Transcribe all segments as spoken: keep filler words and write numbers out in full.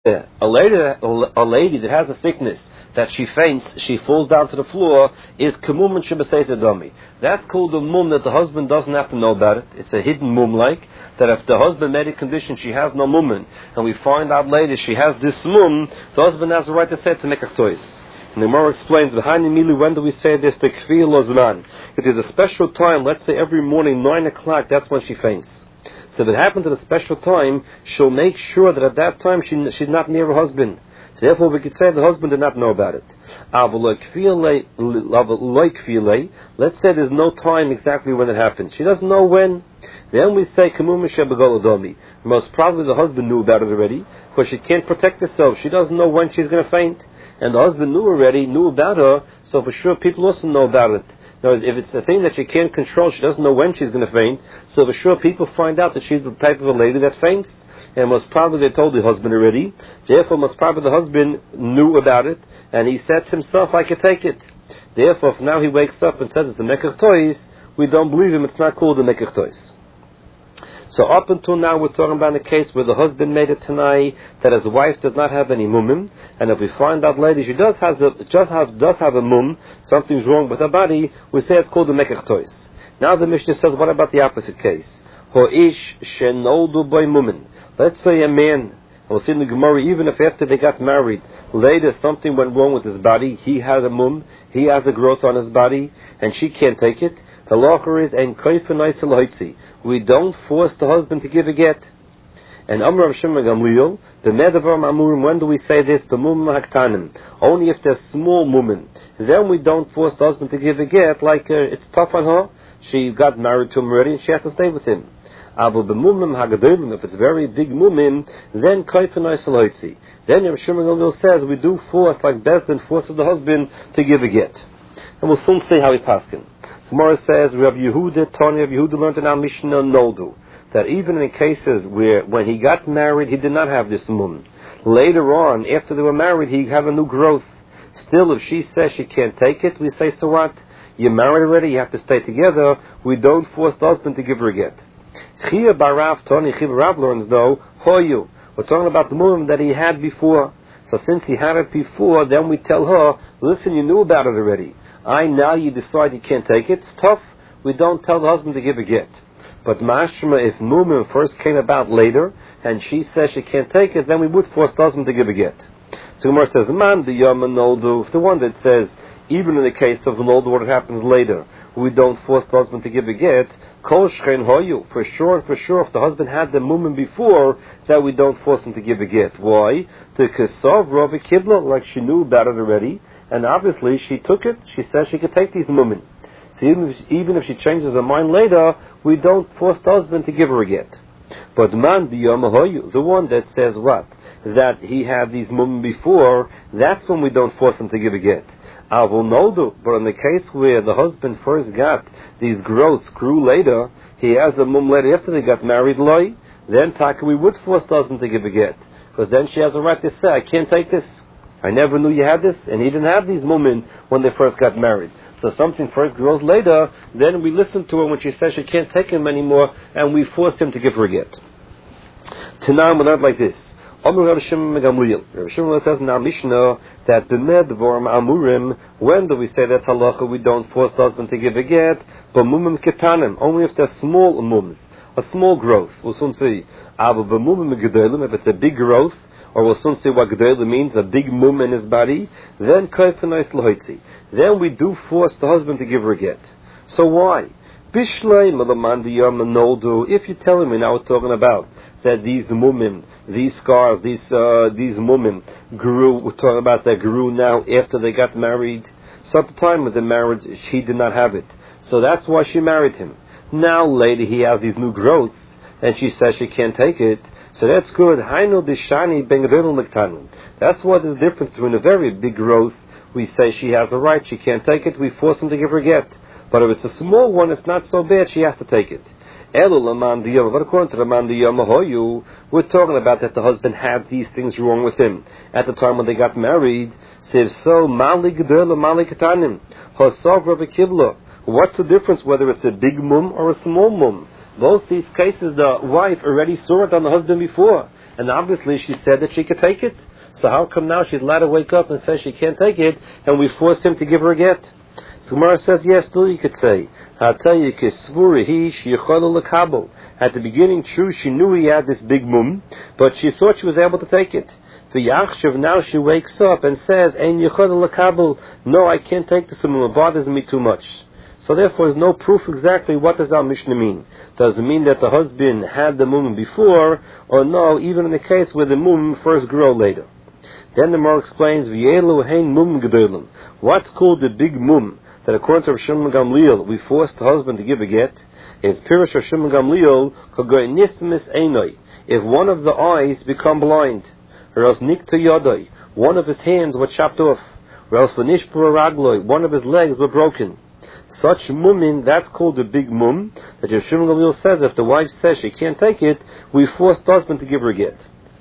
A lady, a lady that has a sickness that she faints, she falls down to the floor, is kemumen shebeseis. That's called a mum that the husband doesn't have to know about it. It's a hidden mum, like that if the husband made a condition she has no mummen, and we find out later she has this mum, the husband has the right to say it to make a choice. And the Gemara explains, when do we say this? The kfir lozman. It is a special time, let's say every morning, nine o'clock, that's when she faints. So if it happens at a special time, she'll make sure that at that time she, she's not near her husband. So therefore we could say the husband did not know about it. Let's say there's no time exactly when it happens. She doesn't know when. Then we say, most probably the husband knew about it already, because she can't protect herself. She doesn't know when she's going to faint. And the husband knew already, knew about her, so for sure people also know about it. Now, if it's a thing that she can't control, she doesn't know when she's going to faint, so for sure people find out that she's the type of a lady that faints. And most probably they told the husband already. Therefore, most probably the husband knew about it, and he said to himself, I can take it. Therefore, if now he wakes up and says it's a mekach tois, we don't believe him, it's not called a mekach tois. So up until now we're talking about a case where the husband made it tonight that his wife does not have any mumim, and if we find out later she does have a, just have, does have a mum, something's wrong with her body, we say it's called a mekach tois. Now the Mishnah says, what about the opposite case? Ho'ish shenoldu by mumin. Let's say a man, we'll see in the Gemara, even if after they got married, later something went wrong with his body, he has a mum, he has a growth on his body, and she can't take it. The law is, and we don't force the husband to give a get. And Amr Rav Shimon Gamliel, the Medavar Mamurim, when do we say this? The mum haktanim. Only if they're small mumen. Then we don't force the husband to give a get, like uh, it's tough on her. She got married to him already, and she has to stay with him. If it's very big mumin, then kaifenai. Then Rav Shimon Gamliel says we do force, like Bezdin forces the husband to give a get. And we'll soon see how he paskin. Tomorrow says Rav Yehuda, Tony Rav Yehuda learned in our Mishnah Noldu that even in cases where when he got married he did not have this mum. Later on, after they were married, he have a new growth. Still, if she says she can't take it, we say, so what? You're married already, you have to stay together. We don't force the husband to give her a get. Chia Barav Tony Chia Barav learns though, Hoyu. We're talking about the mum that he had before. So since he had it before, then we tell her, listen, you knew about it already. I now you decide you can't take it. It's tough. We don't tell the husband to give a get. But mashma, if mumim first came about later, and she says she can't take it, then we would force the husband to give a get. So Gemara says, man the yom noldu, the one that says, even in the case of an older, what happens later, we don't force the husband to give a get. Kol shchein hoyu, for sure, for sure, if the husband had the mumim before, that we don't force him to give a get. Why? To kesov rov kibla, like she knew about it already. And obviously she took it, she says she could take these mumin. So even if, even if she changes her mind later, we don't force the husband to give her a get. But man the the one that says what? That he had these mumin before, that's when we don't force him to give a get. Avonoldu, but in the case where the husband first got these growths grew later, he has a mum later after they got married, loy, then taka we would force the husband to give a get. Because then she has a right to say, I can't take this. I never knew you had this, and he didn't have these women when they first got married. So something first grows later, then we listen to her when she says she can't take him anymore, and we forced him to give her a get. Tanam, we're not like this. Rav Shimon Gamliel. Rav Shimon says in our Mishnah that b'med vorm amurim, when do we say that's halacha, we don't force the husband to give a get, but mumim ketanim, only if they're small mums, a small growth. We'll soon see. Ava b'mumim gedolim, if it's a big growth, or we'll soon see what G'dayla means, a big mum in his body, then kaifenais lohoitzi. Then we do force the husband to give her a get. So why? Bishlei melamandiyam noldu. If you tell him, now we're talking about that these mumim, these scars, these uh, these mumim grew, we're talking about that grew now after they got married. So at the time of the marriage, she did not have it. So that's why she married him. Now later he has these new growths, and she says she can't take it. So that's good. That's what is the difference between a very big growth. We say she has a right, she can't take it, we force him to give her a get. But if it's a small one, it's not so bad, she has to take it. But according to the Mandiyam, we're talking about that the husband had these things wrong with him at the time when they got married. Says so, Mali Gedela, Mali Katanim, Hosav Rabbi Kibla. What's the difference whether it's a big mum or a small mum? Both these cases, the wife already saw it on the husband before. and obviously she said that she could take it. So how come now she's allowed to wake up and say she can't take it, and we force him to give her a get? So Gemara says, yes, still you could say. I'll tell you, at the beginning, true, she knew he had this big mum, but she thought she was able to take it. Now she wakes up and says, no, I can't take this mum, it bothers me too much. So therefore, there's no proof exactly what does our Mishnah mean. Does it mean that the husband had the mum before, or no, even in the case where the mum first grew later? Then the Gemara explains, what's called the big mum, that according to Rav Shimon Gamliel, we forced the husband to give a get, is Pirush Rav Shimon Gamliel, if one of the eyes become blind, or else nikta yadai, one of his hands were chopped off, or else one of his legs were broken. Such mummin, that's called the big mum, that Rav Shimon Gamliel says if the wife says she can't take it, we force the husband to give her a get.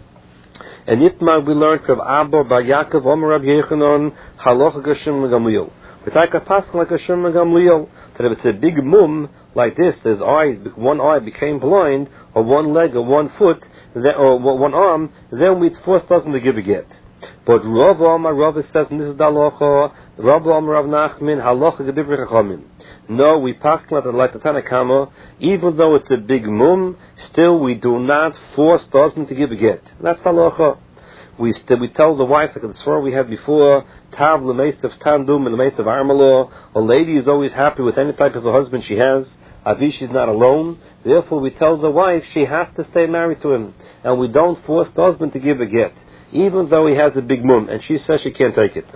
And Itmar we learned from Abba Bar Yaakov Omer Rabbi Yechanan Halacha Rav Shimon Gamliel. We take a pasuk like Rav Shimon Gamliel that if it's a big mum like this, his eyes, one eye became blind, or one leg, or one foot, or one arm, then we'd force the husband to give a get. But Rav Amar Rav says in this is the halacha. Rav Amar Rav Nachman Halacha Gedivri Chachamim. No, we pass like the Tanna Kama, even though it's a big mum, still we do not force the husband to give a get. That's the halacha. We st- we tell the wife, like the story we had before, Tav l'meis of Tandum and l'meis of Armalo. A lady is always happy with any type of a husband she has. Avi, she's not alone. Therefore, we tell the wife she has to stay married to him, and we don't force the husband to give a get, even though he has a big mum, and she says she can't take it.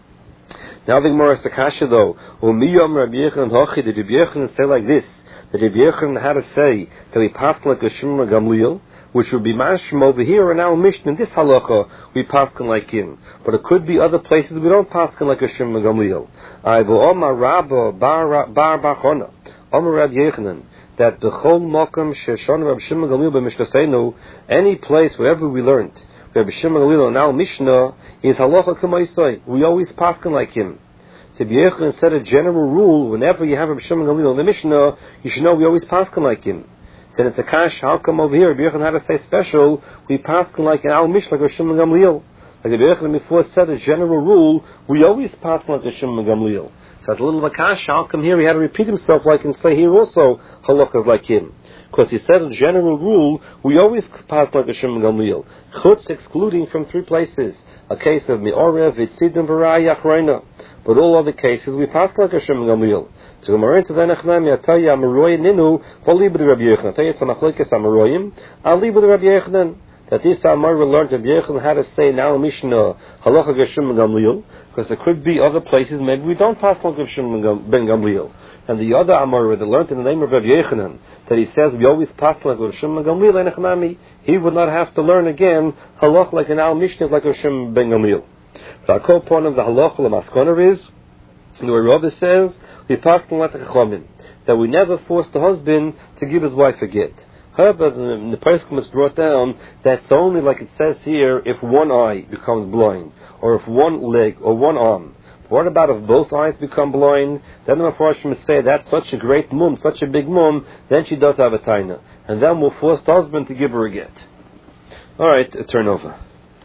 Now the Gemara Sakasha though, Umiyom Rabbi Yechanan Hochi, did Rabbi Yechanan say like this? That Rabbi Yechanan had to say that he passed like a Shimon Gamliel, which would be mashma over here in our Mishnah. In this halacha, we paskin like him, but it could be other places we don't paskin like a Shimon Gamliel. Aivo Omar Rabba Bar Bar Bachona, Omar Rabbi Yechanan, that the Chol Mokum Sheshon Rabbi Shimon Gamliel b'Mishnaseinu, any place wherever we learned Rabbi Shimon Gamliel in our Mishnah is halacha k'maisai. We always paskin like him. So Rabbi Yechanan said a general rule: whenever you have Rabbi Shimon Gamliel in the Mishnah, you should know we always paskin like him. Then it's a kash. How come over here Rabbi Yechanan had to say special? We paskin like in our Mishnah like Rabbi Shimon Gamliel. Like Rabbi Yechanan before said a general rule: we always paskin like Rabbi Shimon Gamliel. So it's a little makash. How come here he had to repeat himself like and say here also halachas like him? Because he said a general rule, we always pass like a Shimon Gamliel. Chutz excluding from three places. A case of Mi'orev, Vitzidim, V'raya, Achreina. But all other cases, we pass like a Shimon Gamliel. So Gemara says, Einachnami, Ataya, Amaroy, Ninu, V'li b'di Rabbi Yechanan. Ataya, it's a machlekes Amaroyim, Ali b'di Rabbi Yechanan. That this Amar will learn Rabbi Yechanan how to say now Mishnah, Halacha Shimon Gamliel, because there could be other places, maybe we don't pass like a Shimon ben Gamliel. And the other Amar that learned in the name of Rabbi Yechanan, that he says we always pass like Rav Shimon Gamliel, Einachnami, he would not have to learn again halach like an al mishnah like Rav Shimon ben Gamliel. The whole point of the halach l'maskona is the way Rav says we pass like the chachamim, that we never force the husband to give his wife a get. However, the Pesachim is brought down that's only like it says here if one eye becomes blind, or if one leg or one arm. What about if both eyes become blind? Then the Mepharshim say that's such a great mum, such a big mum, then she does have a taina. And then we'll force the husband to give her a get. Alright, turn over.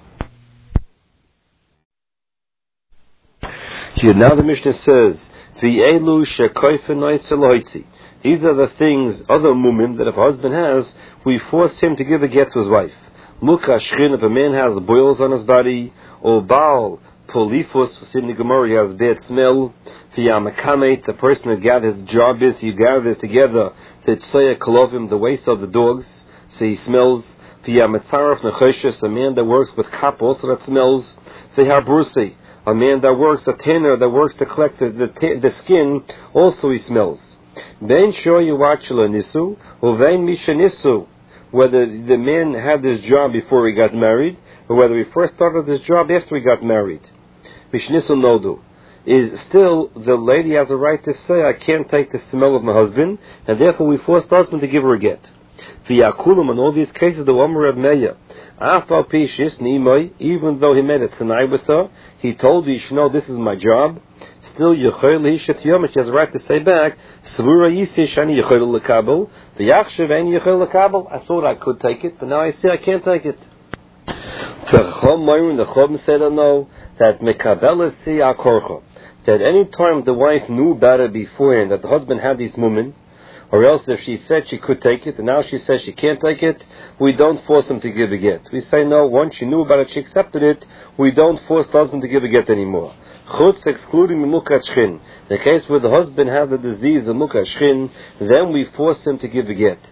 Here now the Mishnah says, V'elu shekoifenoi seloitzi. These are the things, other mumim, that if a husband has, we force him to give a get to his wife. Muka shchin, if a man has boils on his body, or baal, polifus, in the Gemara, he has bad smell. V'yamakamet, a person that gathers his job is, he gathers together to tseya kolovim, the waste of the dogs, so he smells. V'yamatzaraf nechoshes, a man that works with kap, also that smells. V'yabrusi, a man that works, a tanner that works to collect the, the, the skin, also he smells. Ben shoyu wachula nisu, uvein misha nisu, whether the man had this job before he got married, or whether he first started this job after he got married. Mishnisu nodu is still the lady has a right to say, I can't take the smell of my husband, and therefore we force the husband to give her a get. V'yakulam, in all these cases, the Omer Reb Meir, afal pi shis nimoi, even though he made a tanai with her, he told her, you should know this is my job. Still, Yechoy Lehishat Yom, she has a right to say back, Svura Yisish Ani Yechoy Lekabel, V'yachshav Ani Yechoy Lekabel. I thought I could take it, but now I see I can't take it. The Chum said, no, that mekabelasi akorcha, that any time the wife knew better beforehand that the husband had these women, or else if she said she could take it and now she says she can't take it, we don't force him to give a get. We say no, once she knew about it, she accepted it, we don't force the husband to give a get anymore. Chutz excluding the mukat shchin. The case where the husband has the disease, the mukat shchin, then we force him to give a get.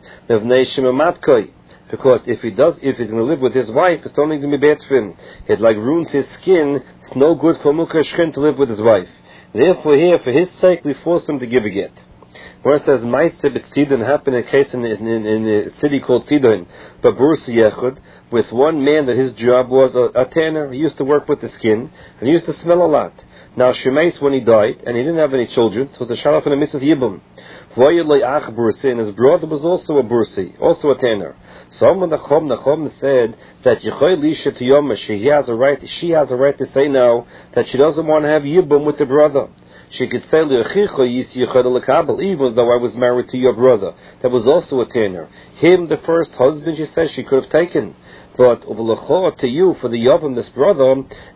Because if he does, if he's going to live with his wife, it's only going to be bad for him. It like ruins his skin. It's no good for mukat shchin to live with his wife. Therefore, here for his sake, we force him to give a get. Where it says Ma'aseh b'Tzidon happened in a case in, in, in, in a city called Tzidon, Babursi Yechud, with one man that his job was a, a tanner. He used to work with the skin and he used to smell a lot. Now Shemais, when he died and he didn't have any children, it was a shalaf and a missus Yibum. And his brother was also a bursi, also a tanner. Someone Nachum Nachum said that Yechoy to Yoma, she has a right. She has a right to say now that she doesn't want to have Yibum with the brother. She could say, even though I was married to your brother, that was also a tanner. Him, the first husband, she says she could have taken. But to you, for the Yavim, this brother,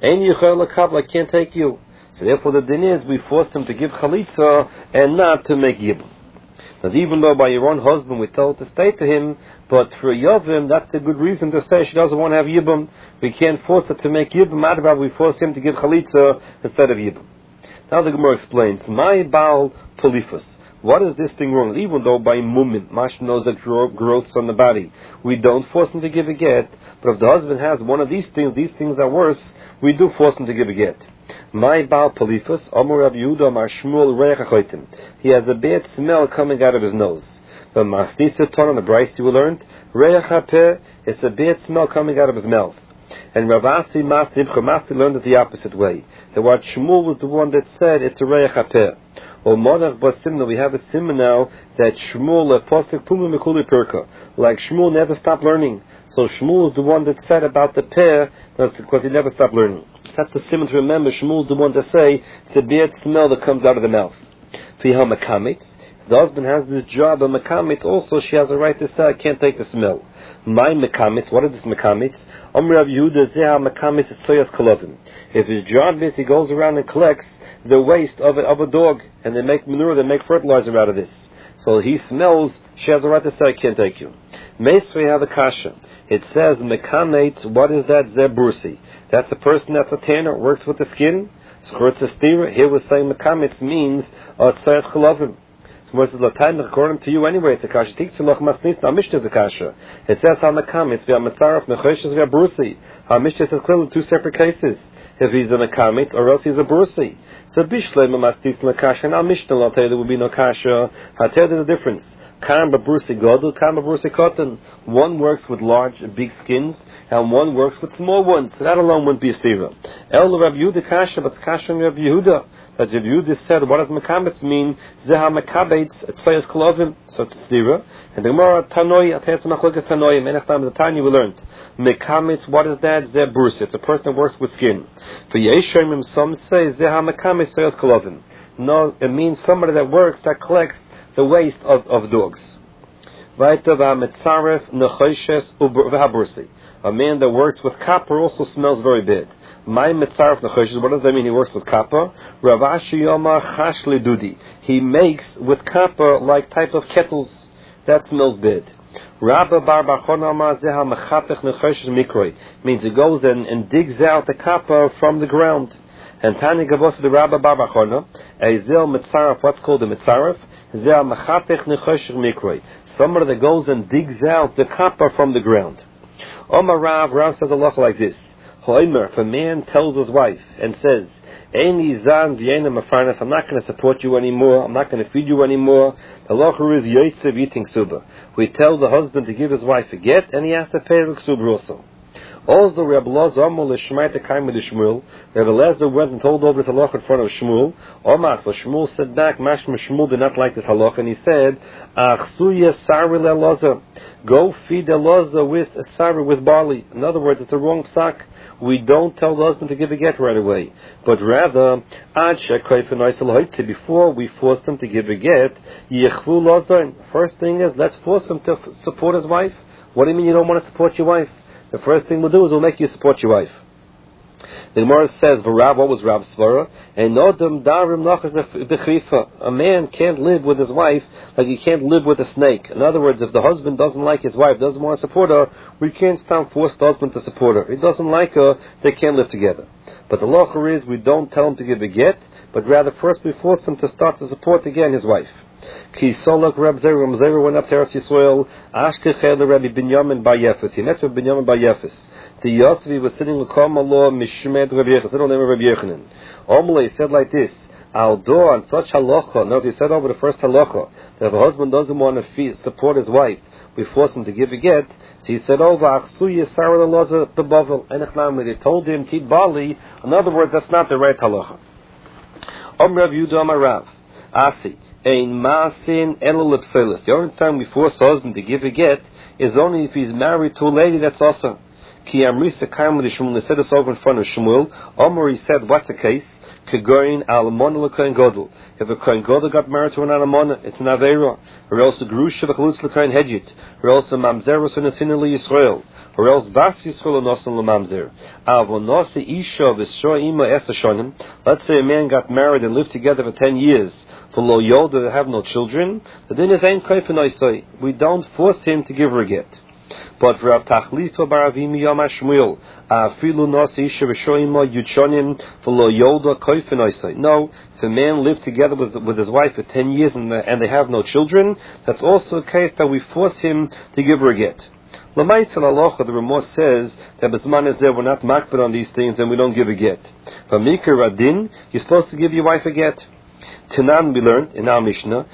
I can't take you. So therefore the din is, we forced him to give chalitza and not to make yibum. Now even though by your own husband we told to stay to him, but for a Yavim, that's a good reason to say she doesn't want to have yibum. We can't force her to make yibum. Adabab, we force him to give chalitza instead of yibum. Now the Gemara explains, my Baal Polyphus. What is this thing wrong? Even though by mumim, Mash knows that growths on the body, we don't force him to give a get. But if the husband has one of these things, these things are worse, we do force him to give a get. My Baal Polyphus, Amar Rabbi Yehuda, Amar Shmuel Reich HaChotim. He has a bad smell coming out of his nose. The Masnisa Ton on the Bryce you learned, Reich HaPeh, it's a bad smell coming out of his mouth. And Ravasi Masni Masti learned it the opposite way. That what Shmuel was the one that said it's a Reich HaPeh. Or Monach Basimna, we have a simon now that Shmuel Posik Puma Mikuli Perka. Like Shmuel never stopped learning. So Shmuel is the one that said about the peh because he never stopped learning. That's the simon to remember. Shmuel is the one to say it's a bad smell that comes out of the mouth. Fiha Makamitz. The husband has this job, but Makamitz also she has a right to say I can't take the smell. My Mekamitz, what is this Mekamitz? Amr Rav Yehuda Zeha Mekamitz is Soyas Kolovim. If his job is he goes around and collects the waste of a, of a dog, and they make manure, they make fertilizer out of this. So he smells, she has a right to say, I can't take you. Meis we have a kasha. It says Mekamitz, what is that? Zebursi. That's a person that's a tanner, works with the skin. So it's a stira. Here we're saying Mekamitz means uh, Soyas Kolovim. According to you anyway, it's a kasha. Mishnah is a kasha. It says HaMekamitz via Metzaref Nechoshes via Bursi. HaMishnah says clearly two separate cases. If he's a Mekamitz or else he's a Bursi. So Bishlei Mastis Nakasha. Now Mishnah will tell you there will be no kasha. I tell you there's a difference. Kam Bursi Godel, Kam Bursi Cotton. One works with large, big skins, and one works with small ones. So that alone wouldn't be a stira. El Rav Yehuda kasha, but kasha Rav Yehuda. But Rav Yehuda said, what does Mekamitz mean? Zeha Mekamitz, Tzoyas Kolovim, so it's stira. And the Gemara Tanoi, Atayas Machlokas Tanoi, Menachtam the Tanya we learned. Mekamitz, what is that? Zeh Bursi. It's a person that works with skin. For Yeshayim, some say Zeha Mekamitz, Tzoyas Kolovim. No, it means somebody that works, that collects the waste of, of dogs. Right of Metzaref Nechoshes Ubersi. A man that works with copper also smells very bad. My Metzaref Nechoshes, what does that mean? He works with copper. Rav Ashi Yoma Chash Ledudi. He makes with copper like type of kettles. That smells bad. Rabba Bar Bachona Ma Zeha Mechatech Nechoshes Mikroi. Means he goes and, and digs out the copper from the ground. And Tani Gavos the Rabba Bar Bachona. Ezel Metzaref, what's called a Metzaref? Somebody that goes and digs out the copper from the ground. Omar Rav, Rav says Allah like this. If a man tells his wife and says, I'm not going to support you anymore, I'm not going to feed you anymore, the law is Yotzev eating suba. We tell the husband to give his wife a get, and he has to pay the suba also. Also, Rabbi Elazar went and told over this halach in front of Shmuel. Omar, so Shmuel said back, Mashma Shmuel did not like this halach, and he said, go feed Elazar with a sari, with barley. In other words, it's the wrong psak. We don't tell the husband to give a get right away, but rather, before we force him to give a get, first thing is, let's force him to support his wife. What do you mean you don't want to support your wife? the first thing we'll do is we'll make you support your wife. The Gemara says, "V'Rav, what was Rav's svara? And Odom darim nachas b'chrifa. A man can't live with his wife like he can't live with a snake. In other words, if the husband doesn't like his wife, doesn't want to support her, we can't force the husband to support her. He doesn't like her, they can't live together. But the law is we don't tell him to give a get, but rather first we force him to start to support again his wife. Ki solak Reb Zera, Reb Zera went up to Eretz Yisrael, Ashkechel Rabbi Binyamin Bar Yefes. He met with Binyamin Bar Yefes. The Yosvi was sitting with Kama Law Mishmed Rabbi Yechanan. Said on name of Rabbi Yechanan. Omle said like this: Al do on such halacha. Notice he said over the first halacha that if a husband doesn't want to fee, support his wife, we force him to give a get. So he said over Achsu Yisar Loza Bebavel Enechnam. They told him Tid Bali. In other words, that's not the right halacha. Om Rav Yudah Amarav Asi. Ein masin elulipselis. The only time we force a husband to give a get is only if he's married to a lady that's awesome. Ki amrisa kaim with Shmuel. They said this over in front of Shmuel. Omer, he said, what's the case? Kegoyin al-amon l'koyin godel. If a koyin godel got married to an almona, it's an avera. Or else the grusha v'chalutz l'koyin hedjit. Or else the mamzeros and a sinner Yisrael. Or else bas Yisrael nosan l'mamzer. Avonos isha v'sho ima esashonim. Let's say a man got married and lived together for ten years. For lo yolda, they have no children. The din is ein koifenoisoi. We don't force him to give her a get. But for Rav Tachlifa bar Avimi Yom Shmuel, afilu nos isha v'shoima yuchonim v'lo yolda koifenoisoi. No, if a man lived together with, with his wife for ten years and, the, and they have no children, that's also a case that we force him to give her a get. L'maitzel alocha, the Ramah says that Bisman is there, we're not makbid on these things and we don't give a get. But Mikra Radin, you're supposed to give your wife a get. Tanan, we learned in our Mishnah,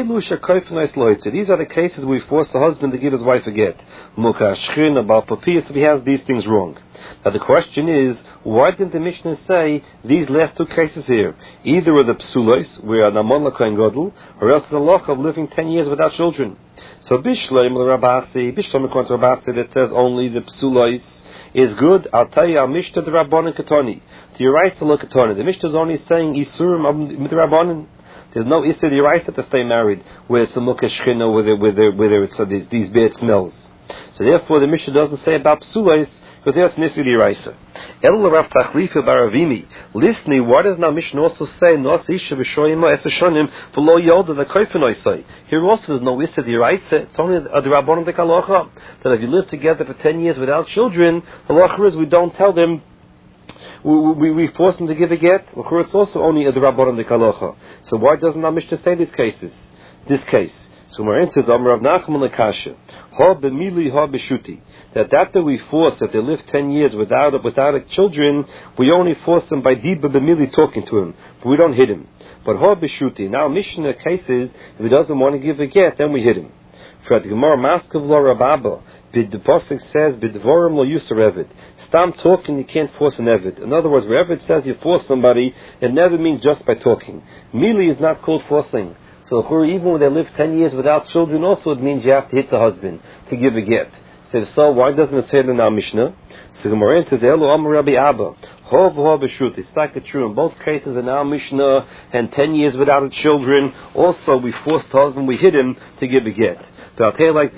these are the cases we force the husband to give his wife a get. Mukashchin, about papiyas, if he has these things wrong. Now the question is, why didn't the Mishnah say these last two cases here? Either of the psulos, where an amon l'kohen godel, or else the loch of living ten years without children. So Bishleim l'Rabasi, Bishleim according to Rabasi, that says only the psulos is good. I'll tell you, our Mishnah the Rabbanan Katoni. To Yeraisa Katoni. The Mishnah is only saying Isurim with the Rabbanan. There's no Isur Yeraisa to stay married, where it's a Mukashchina, whether, whether, whether it's uh, these, these bad smells. So therefore the Mishnah doesn't say about Psulos, because there it's Nisur Yeraisa. El Rav Tachlifa Baravimi. Listening, why does now Mishnah also say Nos Isha V'Shoyima Esashonim V'Lo Yoda V'Koifenoisai? Here also there's no Isur Yeraisa. It's only the Rabbanan Dekalocha that if you live together for ten years without children, the Locha is we don't tell them. We, we, we force them to give a get. It's also only a Rabbanan Dekalocha. So why doesn't our Mishnah say these cases? This case. So my answer is Amar Rav Nachman Lekasha. Ha b'mili ha b'shuti. That after we force, if they live ten years without without children, we only force them by diba b'mili talking to him, but we don't hit him. But ha b'shuti. Now Mishnah cases, if he doesn't want to give a get, then we hit him. For the Gemara Maskav lo Rababa. The Pasuk says, "Bidvorim lo yusar evid." Stam talking, you can't force an evid. In other words, wherever it says you force somebody, it never means just by talking. Mili is not called forcing. So even when they live ten years without children, also it means you have to hit the husband to give a get. So, so why doesn't it say it in our Mishnah? So the Gemara says, "Elo Amar Rabbi Abba, hov hov b'shut." It's like it's true in both cases in our Mishnah, and ten years without children. Also, we forced the husband, we hit him to give a get. So I'll tell you like